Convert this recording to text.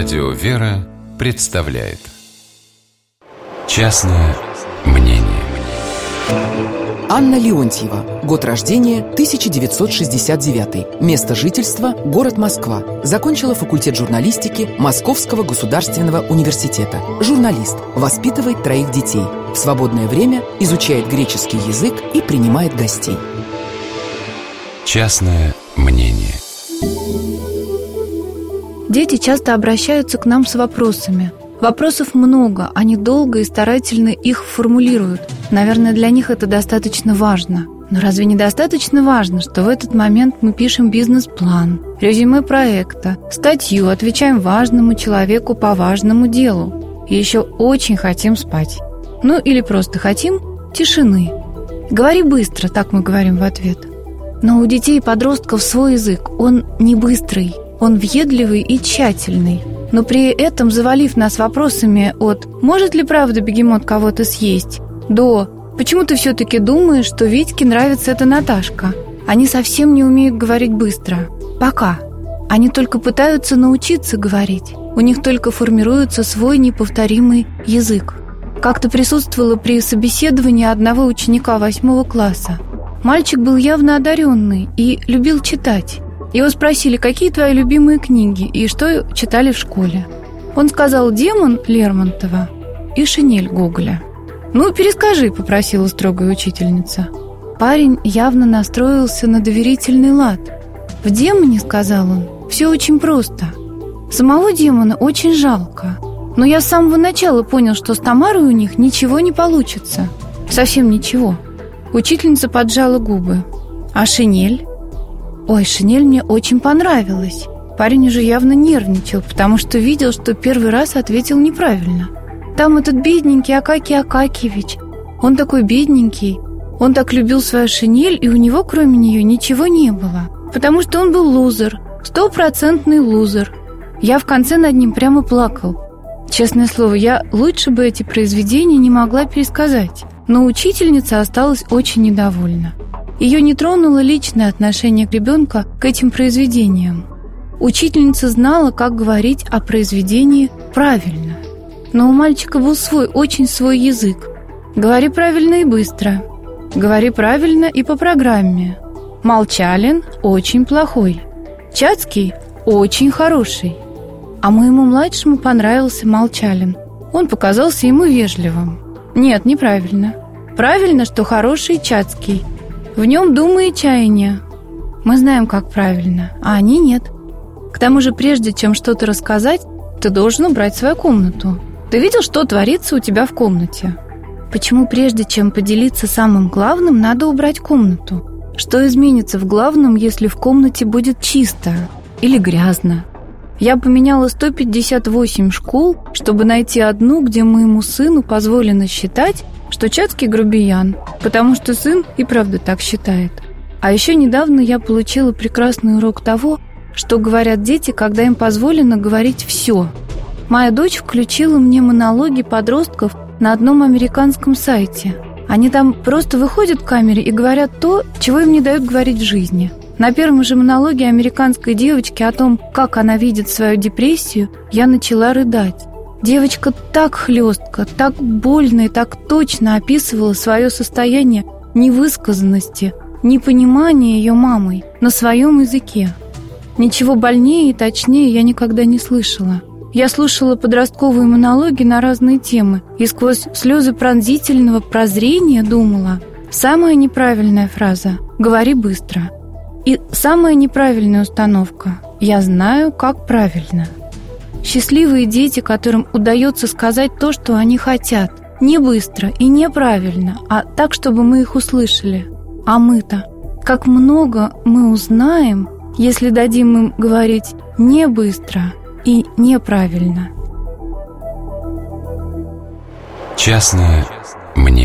Радио «Вера» представляет «Частное мнение». Анна Леонтьева. Год рождения 1969. Место жительства – город Москва. Закончила факультет журналистики Московского государственного университета. Журналист. Воспитывает 3 детей. В свободное время изучает греческий язык и принимает гостей. Частное мнение. Дети часто обращаются к нам с вопросами. Вопросов много, они долго и старательно их формулируют. Наверное, для них это достаточно важно. Но разве не достаточно важно, что в этот момент мы пишем бизнес-план, резюме проекта, статью, отвечаем важному человеку по важному делу и еще очень хотим спать? Ну или просто хотим тишины. Говори быстро, так мы говорим в ответ. Но у детей и подростков свой язык, он не быстрый, он въедливый и тщательный. Но при этом, завалив нас вопросами от «может ли правда бегемот кого-то съесть?» до «почему ты все-таки думаешь, что Витьке нравится эта Наташка?» Они совсем не умеют говорить быстро. Пока. Они только пытаются научиться говорить. У них только формируется свой неповторимый язык. Как-то присутствовала при собеседовании одного ученика 8 класса. Мальчик был явно одаренный и любил читать. Его спросили, какие твои любимые книги и что читали в школе. Он сказал «Демон» Лермонтова и «Шинель» Гоголя. «Ну, перескажи», — попросила строгая учительница. Парень явно настроился на доверительный лад. «В «Демоне», — сказал он, — «все очень просто. Самого демона очень жалко. Но я с самого начала понял, что с Тамарой у них ничего не получится. Совсем ничего». Учительница поджала губы. «А Шинель?» «Ой, Шинель мне очень понравилась». Парень уже явно нервничал, потому что видел, что первый раз ответил неправильно. Там этот бедненький Акакий Акакиевич. Он такой бедненький. Он так любил свою Шинель, и у него кроме нее ничего не было. Потому что он был лузер, 100% лузер. Я в конце над ним прямо плакал. Честное слово, я лучше бы эти произведения не могла пересказать. Но учительница осталась очень недовольна. Ее не тронуло личное отношение ребенка к этим произведениям. Учительница знала, как говорить о произведении правильно. Но у мальчика был свой, очень свой язык. Говори правильно и быстро. Говори правильно и по программе. Молчалин очень плохой. Чацкий очень хороший. А моему младшему понравился Молчалин. Он показался ему вежливым. Нет, неправильно. Правильно, что хороший Чацкий. В нем думы и чаяния. Мы знаем, как правильно, а они нет. К тому же, прежде чем что-то рассказать, ты должен убрать свою комнату. Ты видел, что творится у тебя в комнате? Почему прежде чем поделиться самым главным, надо убрать комнату? Что изменится в главном, если в комнате будет чисто или грязно? Я поменяла 158 школ, чтобы найти одну, где моему сыну позволено считать, что Чацкий грубиян, потому что сын и правда так считает. А еще недавно я получила прекрасный урок того, что говорят дети, когда им позволено говорить все. Моя дочь включила мне монологи подростков на одном американском сайте. Они там просто выходят к камере и говорят то, чего им не дают говорить в жизни. На первом же монологе американской девочки о том, как она видит свою депрессию, я начала рыдать. Девочка так хлестко, так больно и так точно описывала свое состояние невысказанности, непонимания ее мамой на своем языке. Ничего больнее и точнее я никогда не слышала. Я слушала подростковые монологи на разные темы и сквозь слезы пронзительного прозрения думала: самая неправильная фраза «говори быстро». И самая неправильная установка «я знаю, как правильно». Счастливые дети, которым удается сказать то, что они хотят. Не быстро и неправильно, а так, чтобы мы их услышали. А мы-то, как много мы узнаем, если дадим им говорить не быстро и неправильно. Частное мнение.